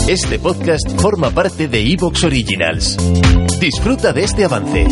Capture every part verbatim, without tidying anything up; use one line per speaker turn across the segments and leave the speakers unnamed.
Este podcast forma parte de iVoox Originals. Disfruta de este avance.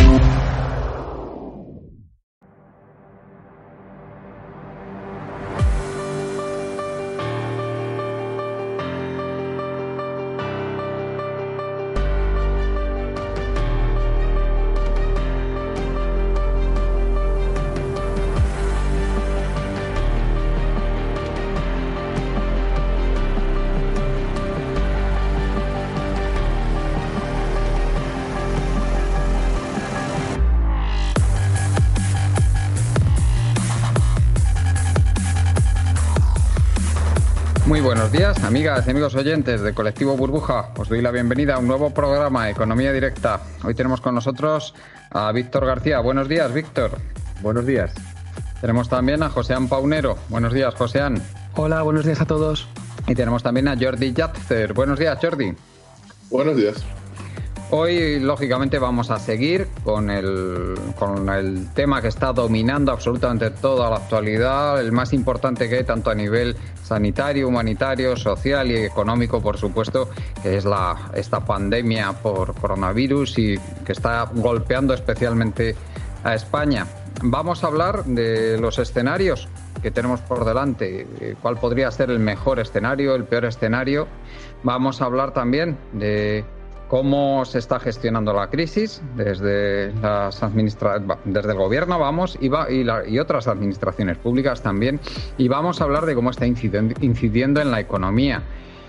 Muy buenos días, amigas y amigos oyentes de Colectivo Burbuja. Os doy la bienvenida a un nuevo programa Economía Directa. Hoy tenemos con nosotros a Víctor García. Buenos días, Víctor.
Buenos días.
Tenemos también a Joseán Paunero. Buenos días, Joseán.
Hola, buenos días a todos.
Y tenemos también a Jordi Yatzer. Buenos días, Jordi.
Buenos días.
Hoy, lógicamente, vamos a seguir con el, con el tema que está dominando absolutamente toda la actualidad, el más importante que hay tanto a nivel sanitario, humanitario, social y económico, por supuesto, que es la, esta pandemia por coronavirus y que está golpeando especialmente a España. Vamos a hablar de los escenarios que tenemos por delante, cuál podría ser el mejor escenario, el peor escenario. Vamos a hablar también de cómo se está gestionando la crisis desde las administra- desde el gobierno, vamos, y, va, y, la, y otras administraciones públicas también, y vamos a hablar de cómo está inciden- incidiendo en la economía.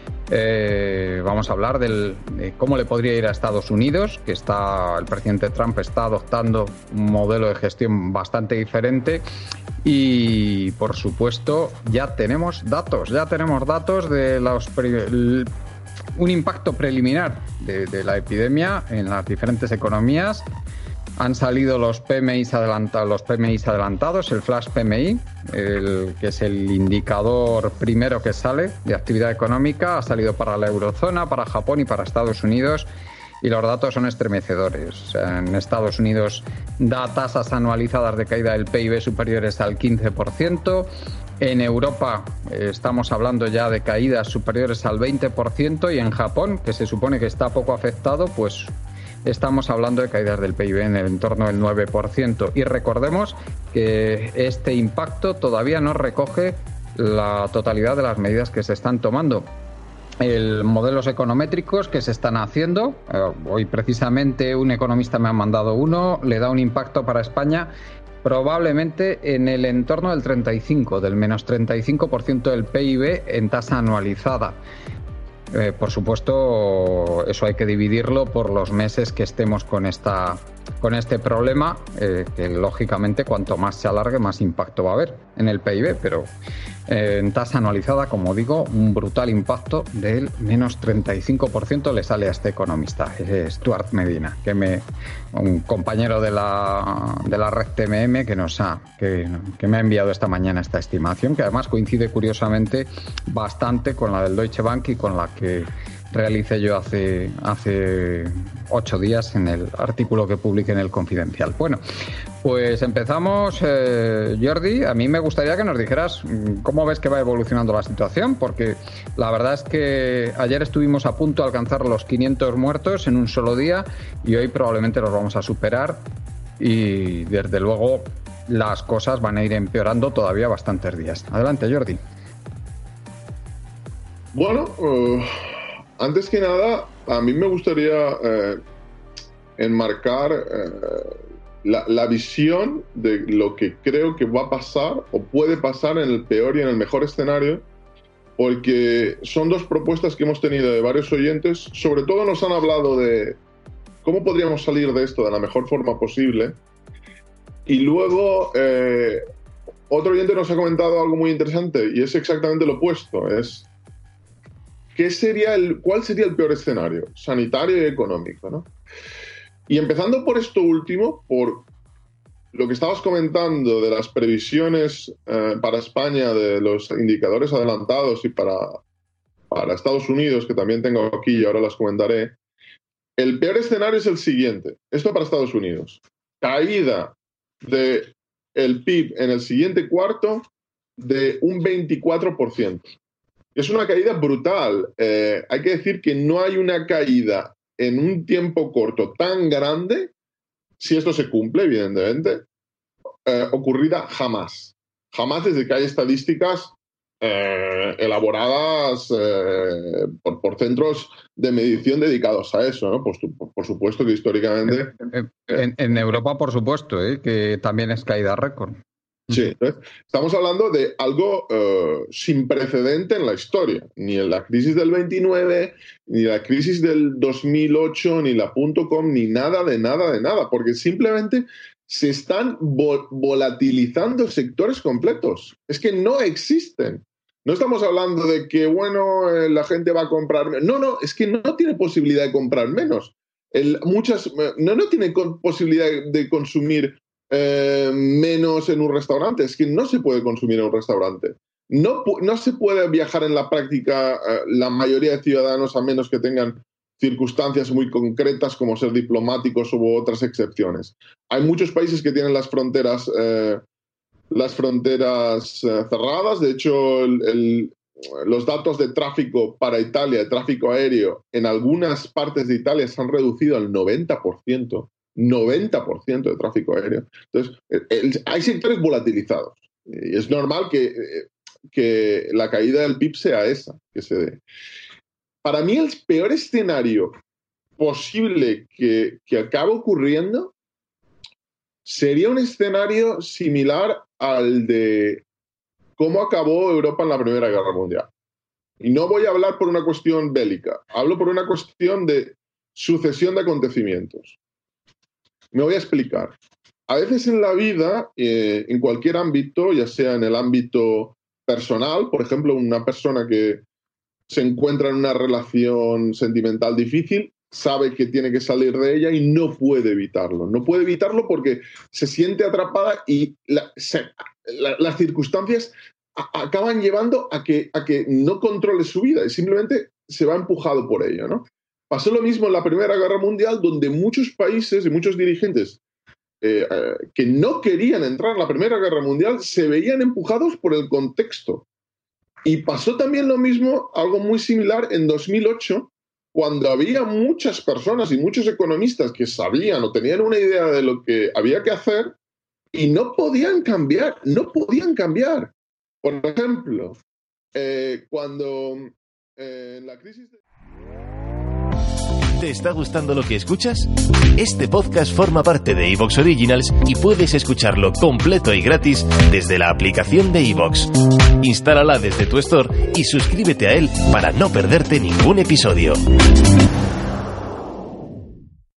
Eh, vamos a hablar del, de cómo le podría ir a Estados Unidos, que está el presidente Trump está adoptando un modelo de gestión bastante diferente. Y, por supuesto, ya tenemos datos, ya tenemos datos de los un impacto preliminar de, de la epidemia en las diferentes economías. Han salido los P M Is adelantados, los P M Is adelantados, el flash P M I, el, que es el indicador primero que sale de actividad económica. Ha salido para la eurozona, para Japón y para Estados Unidos. Y los datos son estremecedores. O sea, en Estados Unidos da tasas anualizadas de caída del P I B superiores al quince por ciento. En Europa eh, estamos hablando ya de caídas superiores al veinte por ciento. Y en Japón, que se supone que está poco afectado, pues estamos hablando de caídas del P I B en el entorno del nueve por ciento. Y recordemos que este impacto todavía no recoge la totalidad de las medidas que se están tomando. El modelos econométricos que se están haciendo, eh, hoy precisamente un economista me ha mandado uno, le da un impacto para España probablemente en el entorno del treinta y cinco, del menos treinta y cinco por ciento del P I B en tasa anualizada. Eh, por supuesto, eso hay que dividirlo por los meses que estemos con esta con este problema, eh, que lógicamente cuanto más se alargue, más impacto va a haber en el P I B, pero eh, en tasa anualizada, como digo, un brutal impacto del menos treinta y cinco por ciento le sale a este economista, eh, Stuart Medina, que me un compañero de la de la red T M M que nos ha que, que me ha enviado esta mañana esta estimación, que además coincide curiosamente bastante con la del Deutsche Bank y con la que realicé yo hace hace ocho días en el artículo que publiqué en El Confidencial. Bueno, pues empezamos, eh, Jordi. A mí me gustaría que nos dijeras cómo ves que va evolucionando la situación, porque la verdad es que ayer estuvimos a punto de alcanzar los quinientos muertos en un solo día y hoy probablemente los vamos a superar y desde luego las cosas van a ir empeorando todavía bastantes días. Adelante, Jordi.
Bueno, uh... antes que nada, a mí me gustaría eh, enmarcar eh, la, la visión de lo que creo que va a pasar o puede pasar en el peor y en el mejor escenario, porque son dos propuestas que hemos tenido de varios oyentes. Sobre todo nos han hablado de cómo podríamos salir de esto de la mejor forma posible. Y luego eh, otro oyente nos ha comentado algo muy interesante y es exactamente lo opuesto. Es ¿Qué sería el, ¿Cuál sería el peor escenario sanitario y económico, ¿no? Y empezando por esto último, por lo que estabas comentando de las previsiones eh, para España, de los indicadores adelantados y para, para Estados Unidos, que también tengo aquí y ahora las comentaré, el peor escenario es el siguiente. Esto para Estados Unidos. Caída del P I B en el siguiente cuarto de un veinticuatro por ciento. Es una caída brutal. Eh, hay que decir que no hay una caída en un tiempo corto tan grande, si esto se cumple, evidentemente, eh, ocurrida jamás. Jamás desde que hay estadísticas eh, elaboradas eh, por, por centros de medición dedicados a eso, ¿no? Pues, por, por supuesto que históricamente...
En, en, en Europa, por supuesto, ¿eh? Que también es caída récord.
Sí, entonces, estamos hablando de algo uh, sin precedente en la historia. Ni en la crisis del veintinueve, ni la crisis del dos mil ocho, ni la punto com, ni nada de nada de nada, porque simplemente se están vo- volatilizando sectores completos. Es que no existen. No estamos hablando de que, bueno, eh, la gente va a comprar menos. No, no, es que no tiene posibilidad de comprar menos. El, muchas, no, no tiene con, posibilidad de consumir Eh, menos en un restaurante. Es que no se puede consumir en un restaurante. No, no se puede viajar en la práctica eh, la mayoría de ciudadanos, a menos que tengan circunstancias muy concretas como ser diplomáticos u otras excepciones. Hay muchos países que tienen las fronteras, eh, las fronteras eh, cerradas. De hecho, el, el, los datos de tráfico para Italia, de tráfico aéreo, en algunas partes de Italia se han reducido al noventa por ciento. noventa por ciento de tráfico aéreo. Entonces, el, hay sectores volatilizados. Y es normal que, que la caída del P I B sea esa, que se dé. Para mí, el peor escenario posible que, que acabe ocurriendo sería un escenario similar al de cómo acabó Europa en la Primera Guerra Mundial. Y no voy a hablar por una cuestión bélica, hablo por una cuestión de sucesión de acontecimientos. Me voy a explicar. A veces en la vida, eh, en cualquier ámbito, ya sea en el ámbito personal, por ejemplo, una persona que se encuentra en una relación sentimental difícil, sabe que tiene que salir de ella y no puede evitarlo. No puede evitarlo porque se siente atrapada y la, se, la, las circunstancias a, acaban llevando a que, a que no controle su vida y simplemente se va empujado por ello, ¿no? Pasó lo mismo en la Primera Guerra Mundial, donde muchos países y muchos dirigentes eh, eh, que no querían entrar en la Primera Guerra Mundial se veían empujados por el contexto. Y pasó también lo mismo, algo muy similar, en dos mil ocho, cuando había muchas personas y muchos economistas que sabían o tenían una idea de lo que había que hacer y no podían cambiar, no podían cambiar. Por ejemplo, eh, cuando eh, en la crisis de...
¿Te está gustando lo que escuchas? Este podcast forma parte de iVoox Originals y puedes escucharlo completo y gratis desde la aplicación de iVoox. Instálala desde tu store y suscríbete a él para no perderte ningún episodio.